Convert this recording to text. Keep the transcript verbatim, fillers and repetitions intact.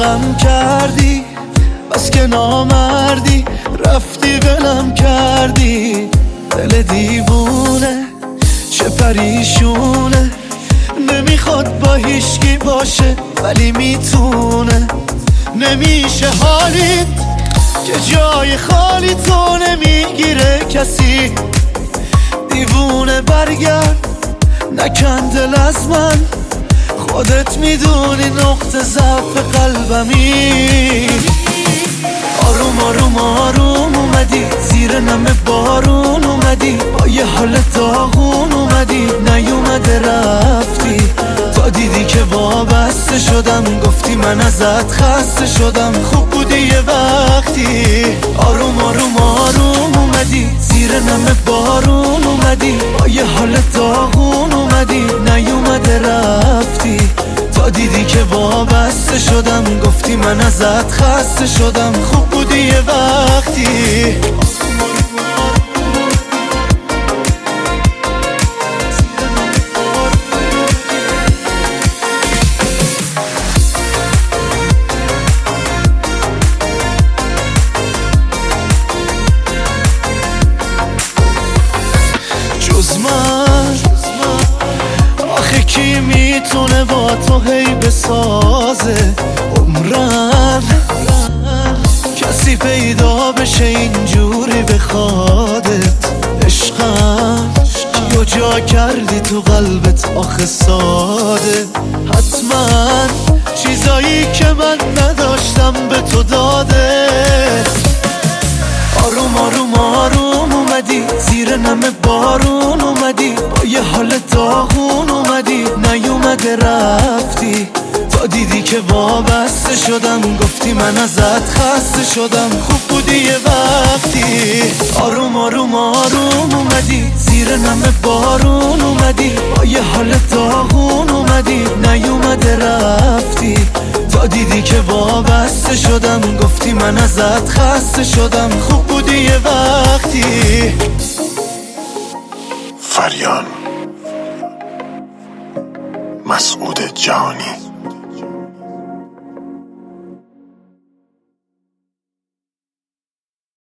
عاشقم کردی، بس که نامردی رفتی ولم کردی. دل دیوونه چه پریشونه، نمیخواد با هیچکی باشه ولی میتونه. نمیشه حالیت که جای خالی تو نمیگیره کسی. دیوونه برگرد نکن دل از من، خودت میدونی نقطه ضعف قلبمی. آروم آروم آروم اومدی زیر نم بارون اومدی، با یه حال داغون اومدی نیومده رفتی. تا دیدی که وابسته شدم گفتی من ازت خسته شدم، خوب بودی یه وقتی. آروم آروم آروم اومدی زیر نم بارون اومدی، با یه حال داغون اومدی نیومده رفتی. تا دیدی که وابسته شدم گفتی من ازت خسته شدم، خوب بودی یه وقتی. جز من آخه کی میتونه با تو هی بسازه عمرن؟ کسی پیدا بشه اینجوری بخوادت. عشقم کیو جا کردی تو قلبت آخه ساده؟ حتما چیزایی که من نداشتم به تو داده. آروم آروم آروم اومدی زیر نم بارون اومدی، با یه حال داغون اومدی نیومده رفتی. تا دیدی که وابسته شدم گفتی من ازت خسته شدم، خوب بودی یه وقتی. آروم آروم آروم اومدی زیر نم بارون اومدی، با یه حال داغون اومدی نیومده رفتی. تا دیدی که وابسته شدم گفتی من ازت خسته شدم، خوب بودی یه وقتی. فریان مسعود جهانی.